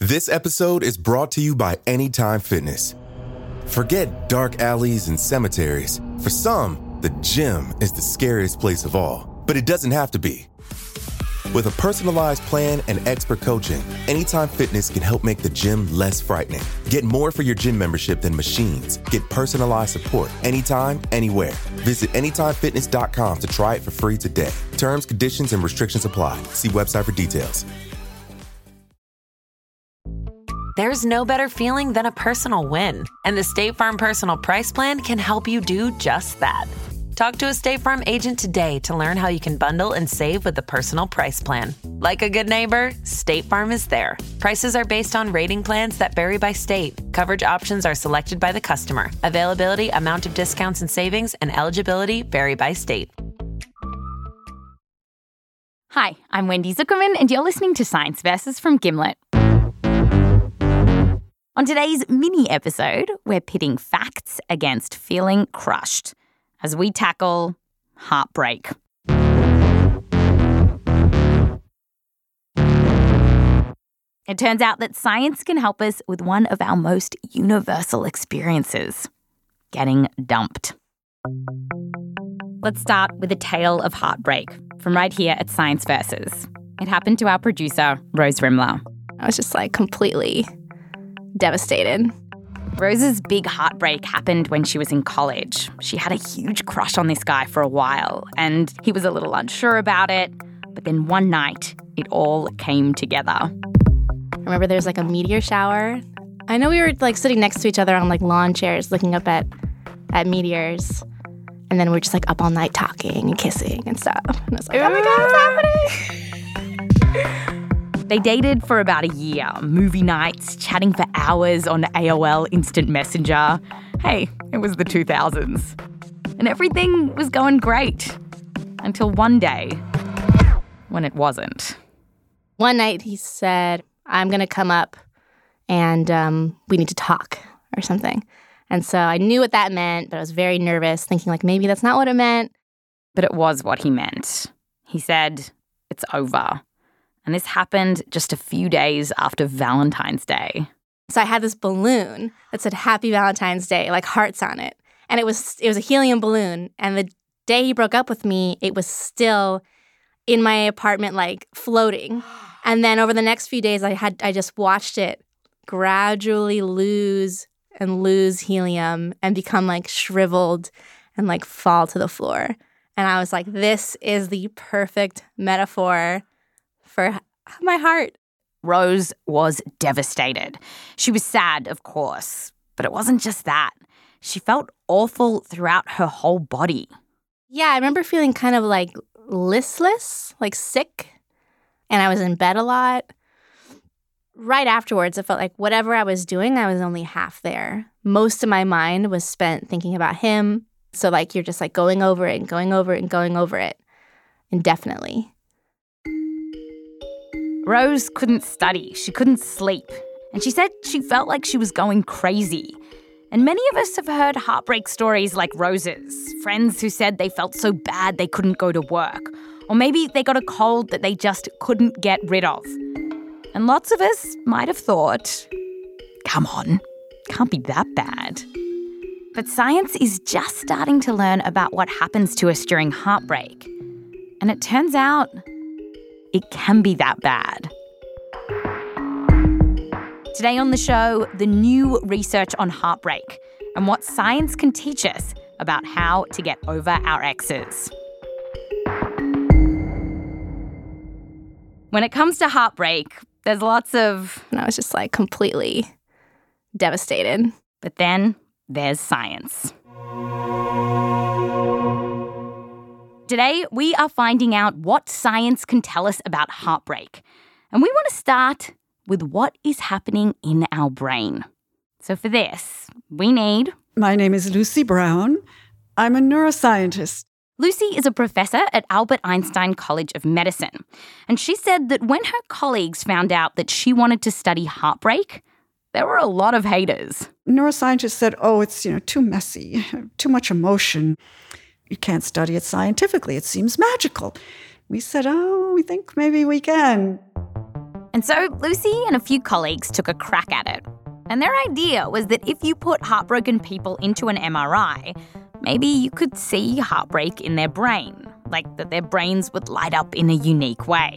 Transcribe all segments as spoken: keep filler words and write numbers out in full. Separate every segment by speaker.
Speaker 1: This episode is brought to you by Anytime Fitness. Forget dark alleys and cemeteries. For some, the gym is the scariest place of all, but it doesn't have to be. With a personalized plan and expert coaching, Anytime Fitness can help make the gym less frightening. Get more for your gym membership than machines. Get personalized support anytime, anywhere. Visit anytime fitness dot com to try it for free today. Terms, conditions, and restrictions apply. See website for details.
Speaker 2: There's no better feeling than a personal win, and the State Farm Personal Price Plan can help you do just that. Talk to a State Farm agent today to learn how you can bundle and save with the Personal Price Plan. Like a good neighbor, State Farm is there. Prices are based on rating plans that vary by state. Coverage options are selected by the customer. Availability, amount of discounts and savings, and eligibility vary by state.
Speaker 3: Hi, I'm Wendy Zuckerman, and you're listening to Science Versus from Gimlet. On today's mini episode, we're pitting facts against feeling crushed as we tackle heartbreak. It turns out that science can help us with one of our most universal experiences, getting dumped. Let's start with a tale of heartbreak from right here at Science Versus. It happened to our producer, Rose Rimler.
Speaker 4: I was just like completely devastated.
Speaker 3: Rose's big heartbreak happened when she was in college. She had a huge crush on this guy for a while, and he was a little unsure about it. But then one night, it all came together.
Speaker 4: I remember there was like a meteor shower. I know we were like sitting next to each other on like lawn chairs looking up at, at meteors. And then we're just like up all night talking and kissing and stuff. And I was like, oh my God, what's happening?
Speaker 3: They dated for about a year, movie nights, chatting for hours on A O L Instant Messenger. Hey, it was the two thousands. And everything was going great. Until one day, when it wasn't.
Speaker 4: One night he said, I'm going to come up and um, we need to talk or something. And so I knew what that meant, but I was very nervous, thinking like maybe that's not what it meant.
Speaker 3: But it was what he meant. He said, it's over. And this happened just a few days after Valentine's Day.
Speaker 4: So I had this balloon that said Happy Valentine's Day, like hearts on it. And it was it was a helium balloon. And the day he broke up with me, it was still in my apartment, like floating. And then over the next few days, I had I just watched it gradually lose and lose helium and become like shriveled and like fall to the floor. And I was like, this is the perfect metaphor for my heart.
Speaker 3: Rose was devastated. She was sad, of course, but it wasn't just that. She felt awful throughout her whole body.
Speaker 4: Yeah, I remember feeling kind of like listless, like sick, and I was in bed a lot. Right afterwards, it felt like whatever I was doing, I was only half there. Most of my mind was spent thinking about him. So like you're just like going over it and going over it and going over it indefinitely.
Speaker 3: Rose couldn't study, she couldn't sleep, and she said she felt like she was going crazy. And many of us have heard heartbreak stories like Rose's, friends who said they felt so bad they couldn't go to work, or maybe they got a cold that they just couldn't get rid of. And lots of us might have thought, come on, can't be that bad. But science is just starting to learn about what happens to us during heartbreak. And it turns out it can be that bad. Today on the show, the new research on heartbreak and what science can teach us about how to get over our exes. When it comes to heartbreak, there's lots of...
Speaker 4: And I was just like completely devastated.
Speaker 3: But then there's science. Today, we are finding out what science can tell us about heartbreak. And we want to start with what is happening in our brain. So for this, we need...
Speaker 5: My name is Lucy Brown. I'm a neuroscientist.
Speaker 3: Lucy is a professor at Albert Einstein College of Medicine. And she said that when her colleagues found out that she wanted to study heartbreak, there were a lot of haters.
Speaker 5: Neuroscientists said, oh, it's, you know, too messy, too much emotion. You can't study it scientifically. It seems magical. We said, oh, we think maybe we can.
Speaker 3: And so Lucy and a few colleagues took a crack at it. And their idea was that if you put heartbroken people into an M R I, maybe you could see heartbreak in their brain, like that their brains would light up in a unique way.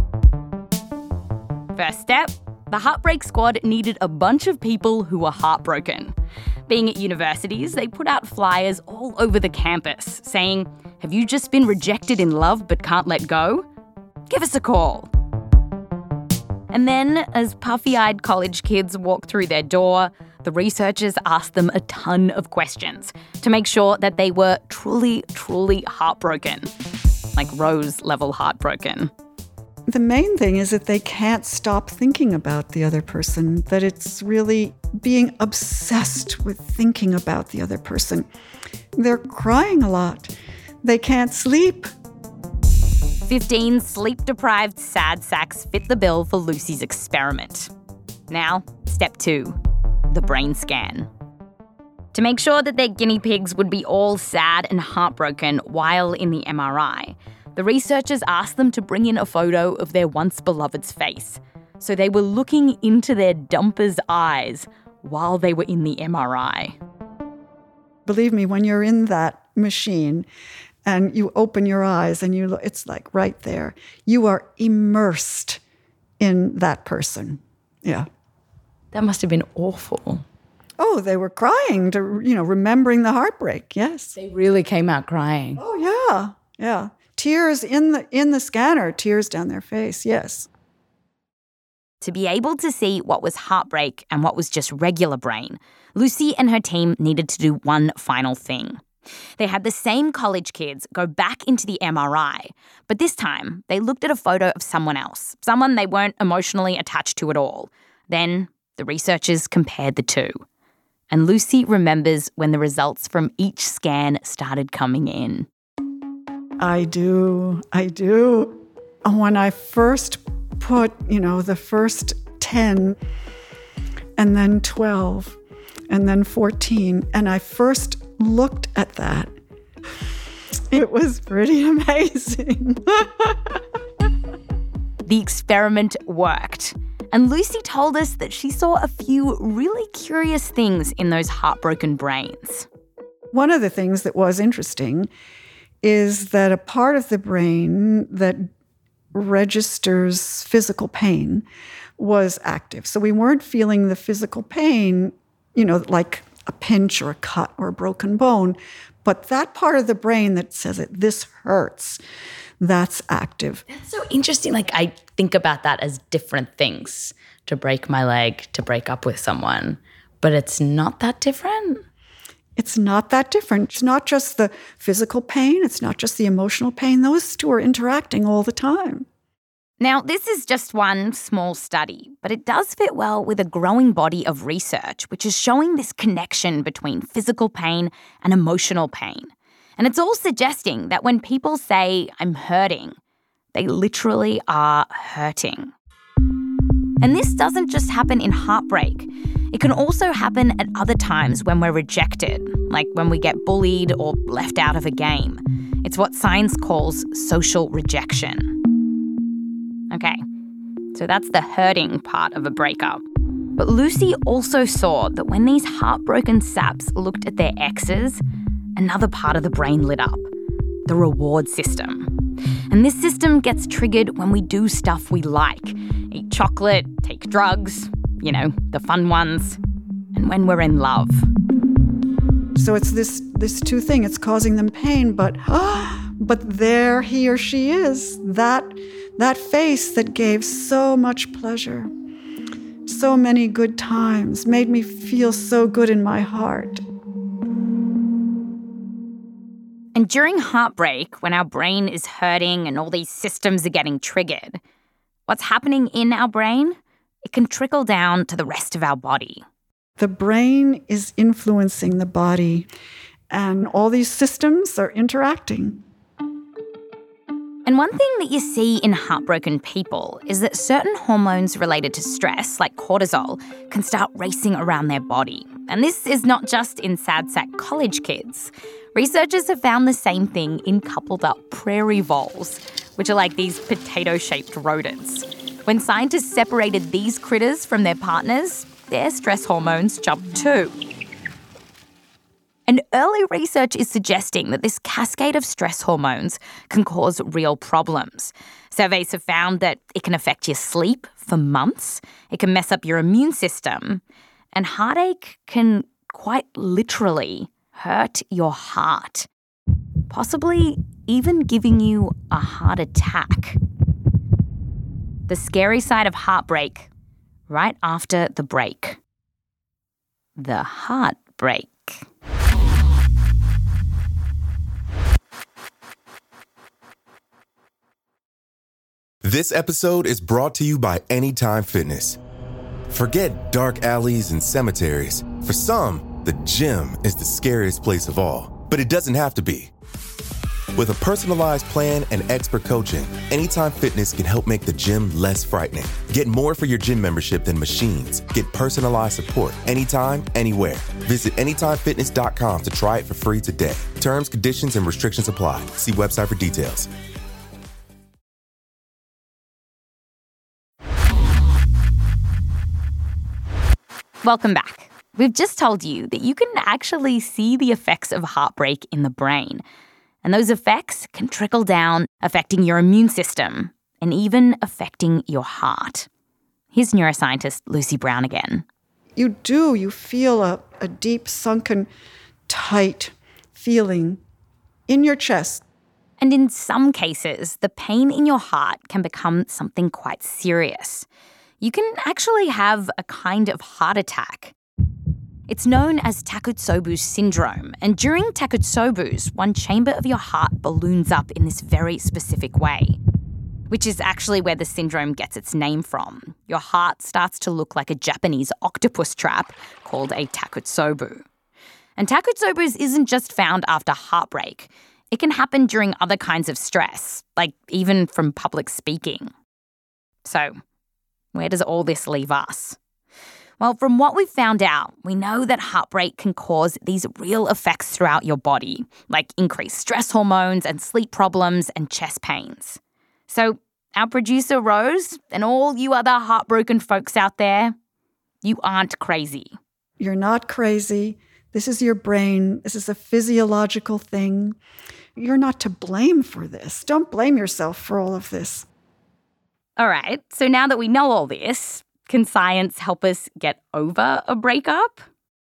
Speaker 3: First step, the Heartbreak Squad needed a bunch of people who were heartbroken. Being at universities, they put out flyers all over the campus saying, "Have you just been rejected in love but can't let go? Give us a call." And then, as puffy-eyed college kids walked through their door, the researchers asked them a ton of questions to make sure that they were truly, truly heartbroken. Like Rose-level heartbroken.
Speaker 5: The main thing is that they can't stop thinking about the other person, that it's really being obsessed with thinking about the other person. They're crying a lot. They can't sleep.
Speaker 3: fifteen sleep-deprived sad sacks fit the bill for Lucy's experiment. Now, step two, the brain scan. To make sure that their guinea pigs would be all sad and heartbroken while in the M R I, the researchers asked them to bring in a photo of their once-beloved's face. So they were looking into their dumper's eyes while they were in the M R I.
Speaker 5: Believe me, when you're in that machine and you open your eyes and you look, it's like right there. You are immersed in that person. Yeah.
Speaker 6: That must have been awful.
Speaker 5: Oh, they were crying, to you know, remembering the heartbreak. Yes.
Speaker 6: They really came out crying.
Speaker 5: Oh, yeah. Yeah. Tears in the in the scanner, tears down their face. Yes.
Speaker 3: To be able to see what was heartbreak and what was just regular brain, Lucy and her team needed to do one final thing. They had the same college kids go back into the M R I, but this time they looked at a photo of someone else, someone they weren't emotionally attached to at all. Then the researchers compared the two. And Lucy remembers when the results from each scan started coming in.
Speaker 5: I do. I do. When I first put, you know, the first ten and then twelve and then fourteen, and I first looked at that, it was pretty amazing.
Speaker 3: The experiment worked. And Lucy told us that she saw a few really curious things in those heartbroken brains.
Speaker 5: One of the things that was interesting is that a part of the brain that registers physical pain was active. So we weren't feeling the physical pain, you know, like a pinch or a cut or a broken bone, but that part of the brain that says that this hurts, that's active.
Speaker 6: That's so interesting. Like, I think about that as different things, to break my leg, to break up with someone, but it's not that different.
Speaker 5: It's not that different. It's not just the physical pain. It's not just the emotional pain. Those two are interacting all the time.
Speaker 3: Now, this is just one small study, but it does fit well with a growing body of research, which is showing this connection between physical pain and emotional pain. And it's all suggesting that when people say, "I'm hurting," they literally are hurting. And this doesn't just happen in heartbreak. It can also happen at other times when we're rejected, like when we get bullied or left out of a game. It's what science calls social rejection. Okay, so that's the hurting part of a breakup. But Lucy also saw that when these heartbroken saps looked at their exes, another part of the brain lit up, the reward system. And this system gets triggered when we do stuff we like. Eat chocolate, take drugs, you know, the fun ones, and when we're in love.
Speaker 5: So it's this this two thing. It's causing them pain, but but there he or she is. That that face that gave so much pleasure, so many good times, made me feel so good in my heart.
Speaker 3: And during heartbreak, when our brain is hurting and all these systems are getting triggered, what's happening in our brain? It can trickle down to the rest of our body.
Speaker 5: The brain is influencing the body, and all these systems are interacting.
Speaker 3: And one thing that you see in heartbroken people is that certain hormones related to stress, like cortisol, can start racing around their body. And this is not just in sad sack college kids. Researchers have found the same thing in coupled up prairie voles, which are like these potato-shaped rodents. When scientists separated these critters from their partners, their stress hormones jumped too. And early research is suggesting that this cascade of stress hormones can cause real problems. Surveys have found that it can affect your sleep for months, it can mess up your immune system, and heartache can quite literally hurt your heart, possibly even giving you a heart attack. The scary side of heartbreak, right after the break. The heartbreak.
Speaker 1: This episode is brought to you by Anytime Fitness. Forget dark alleys and cemeteries. For some, the gym is the scariest place of all, but it doesn't have to be. With a personalized plan and expert coaching, Anytime Fitness can help make the gym less frightening. Get more for your gym membership than machines. Get personalized support anytime, anywhere. Visit anytime fitness dot com to try it for free today. Terms, conditions, and restrictions apply. See website for details.
Speaker 3: Welcome back. We've just told you that you can actually see the effects of heartbreak in the brain. And those effects can trickle down, affecting your immune system and even affecting your heart. Here's neuroscientist Lucy Brown again.
Speaker 5: You do. You feel a, a deep, sunken, tight feeling in your chest.
Speaker 3: And in some cases, the pain in your heart can become something quite serious. You can actually have a kind of heart attack. It's known as Takotsubo syndrome, and during Takotsubo's, one chamber of your heart balloons up in this very specific way, which is actually where the syndrome gets its name from. Your heart starts to look like a Japanese octopus trap called a Takotsubo. And Takotsubo's isn't just found after heartbreak. It can happen during other kinds of stress, like even from public speaking. So, where does all this leave us? Well, from what we've found out, we know that heartbreak can cause these real effects throughout your body, like increased stress hormones and sleep problems and chest pains. So our producer Rose and all you other heartbroken folks out there, you aren't crazy.
Speaker 5: You're not crazy. This is your brain. This is a physiological thing. You're not to blame for this. Don't blame yourself for all of this.
Speaker 3: All right, so now that we know all this, can science help us get over a breakup?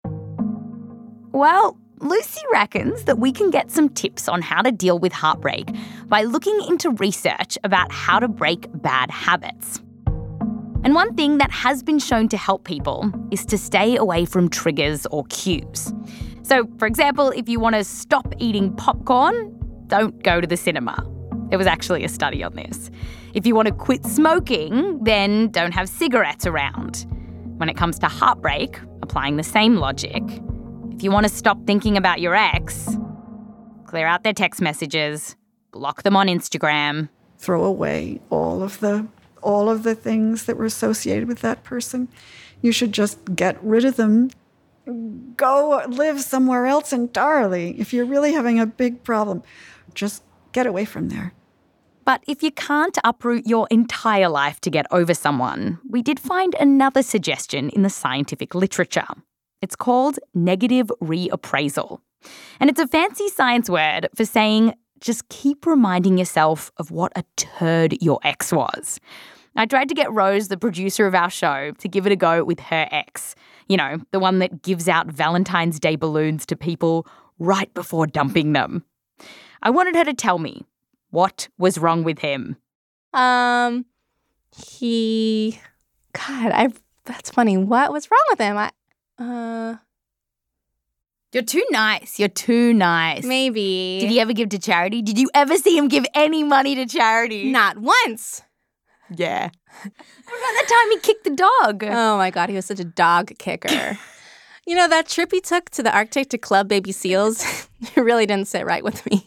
Speaker 3: Well, Lucy reckons that we can get some tips on how to deal with heartbreak by looking into research about how to break bad habits. And one thing that has been shown to help people is to stay away from triggers or cues. So, for example, if you want to stop eating popcorn, don't go to the cinema. There was actually a study on this. If you want to quit smoking, then don't have cigarettes around. When it comes to heartbreak, applying the same logic. If you want to stop thinking about your ex, clear out their text messages, block them on Instagram.
Speaker 5: Throw away all of the all of the things that were associated with that person. You should just get rid of them. Go live somewhere else entirely. If you're really having a big problem, just get away from there.
Speaker 3: But if you can't uproot your entire life to get over someone, we did find another suggestion in the scientific literature. It's called negative reappraisal. And it's a fancy science word for saying just keep reminding yourself of what a turd your ex was. I tried to get Rose, the producer of our show, to give it a go with her ex. You know, the one that gives out Valentine's Day balloons to people right before dumping them. I wanted her to tell me, what was wrong with him?
Speaker 4: Um, he, God, I, that's funny. What was wrong with him? I, uh,
Speaker 3: You're too nice. You're too nice.
Speaker 4: maybe.
Speaker 3: Did he ever give to charity? Did you ever see him give any money to charity?
Speaker 4: Not once.
Speaker 3: Yeah. What about the time he kicked the dog?
Speaker 4: Oh my God, he was such a dog kicker. You know, that trip he took to the Arctic to club baby seals, it really didn't sit right with me.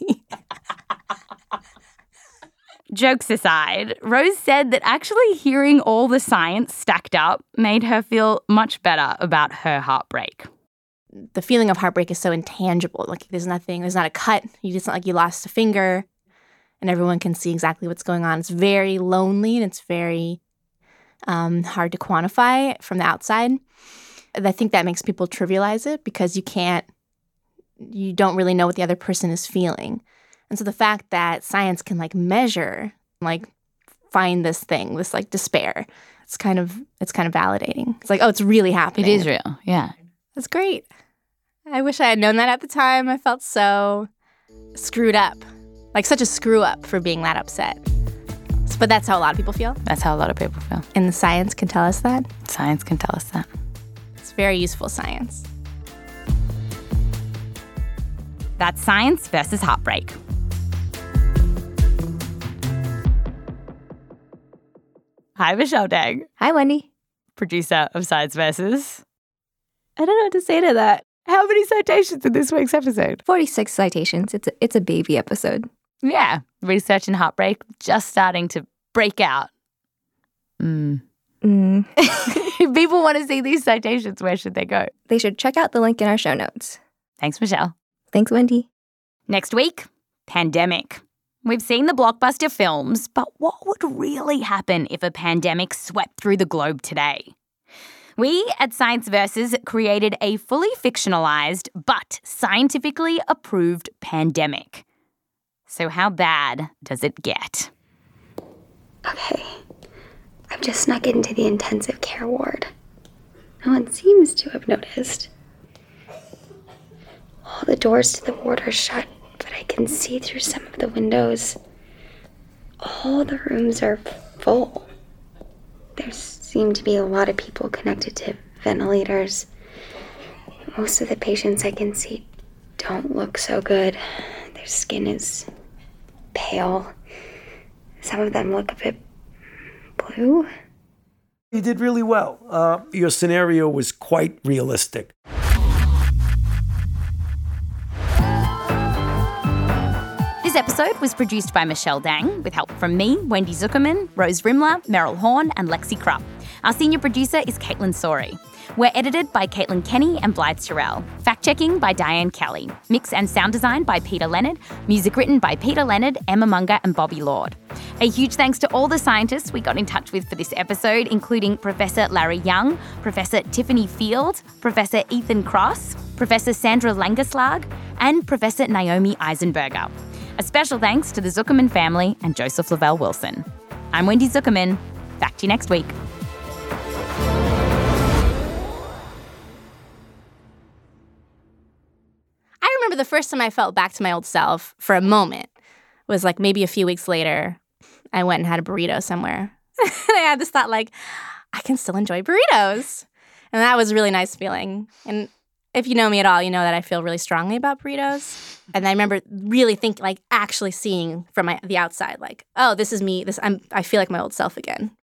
Speaker 3: Jokes aside, Rose said that actually hearing all the science stacked up made her feel much better about her heartbreak.
Speaker 4: The feeling of heartbreak is so intangible. Like there's nothing, there's not a cut. You It's not like you lost a finger and everyone can see exactly what's going on. It's very lonely and it's very um, hard to quantify from the outside. I think that makes people trivialize it because you can't, you don't really know what the other person is feeling. And so the fact that science can like measure, like find this thing, this like despair, it's kind of, it's kind of validating. It's like, oh, it's really happening.
Speaker 6: It is real, yeah.
Speaker 4: That's great. I wish I had known that at the time. I felt so screwed up, like such a screw up for being that upset. But that's how a lot of people feel.
Speaker 6: That's how a lot of people feel.
Speaker 4: And the science can tell us that.
Speaker 6: Science can tell us that.
Speaker 4: It's very useful science.
Speaker 3: That's Science versus Heartbreak. Hi, Michelle Dang,
Speaker 7: Hi, Wendy.
Speaker 3: producer of Science Versus.
Speaker 7: I don't know what to say to that.
Speaker 3: How many citations in this week's episode?
Speaker 7: forty-six citations. It's a, it's a baby episode.
Speaker 3: Yeah, research and heartbreak just starting to break out. Mm.
Speaker 7: Mm.
Speaker 3: If people want to see these citations, where should they go?
Speaker 7: They should check out the link in our show notes.
Speaker 3: Thanks, Michelle.
Speaker 7: Thanks, Wendy.
Speaker 3: Next week, pandemic. We've seen the blockbuster films, but what would really happen if a pandemic swept through the globe today? We at Science Versus created a fully fictionalized but scientifically approved pandemic. So how bad does it get?
Speaker 8: Okay, I've just snuck into the intensive care ward. No one seems to have noticed. All the doors to the ward are shut, but I can see through some of the windows. All the rooms are full. There seem to be a lot of people connected to ventilators. Most of the patients I can see don't look so good. Their skin is pale. Some of them look a bit blue.
Speaker 9: You did really well. Uh, your scenario was quite realistic.
Speaker 3: This episode was produced by Michelle Dang with help from me, Wendy Zuckerman, Rose Rimler, Meryl Horn, and Lexi Krupp. Our senior producer is Caitlin Sori. We're edited by Caitlin Kenny and Blythe Terrell. Fact-checking by Diane Kelly. Mix and sound design by Peter Leonard. Music written by Peter Leonard, Emma Munger, and Bobby Lord. A huge thanks to all the scientists we got in touch with for this episode, including Professor Larry Young, Professor Tiffany Field, Professor Ethan Cross, Professor Sandra Langeslag, and Professor Naomi Eisenberger. A special thanks to the Zuckerman family and Joseph Lavelle Wilson. I'm Wendy Zuckerman. Back to you next week.
Speaker 4: I remember the first time I felt back to my old self for a moment was like maybe a few weeks later. I went and had a burrito somewhere. And I had this thought like, I can still enjoy burritos. And that was a really nice feeling. And if you know me at all, you know that I feel really strongly about burritos. And I remember really thinking, like, actually seeing from my, the outside, like, oh, this is me. This I'm. I feel like my old self again.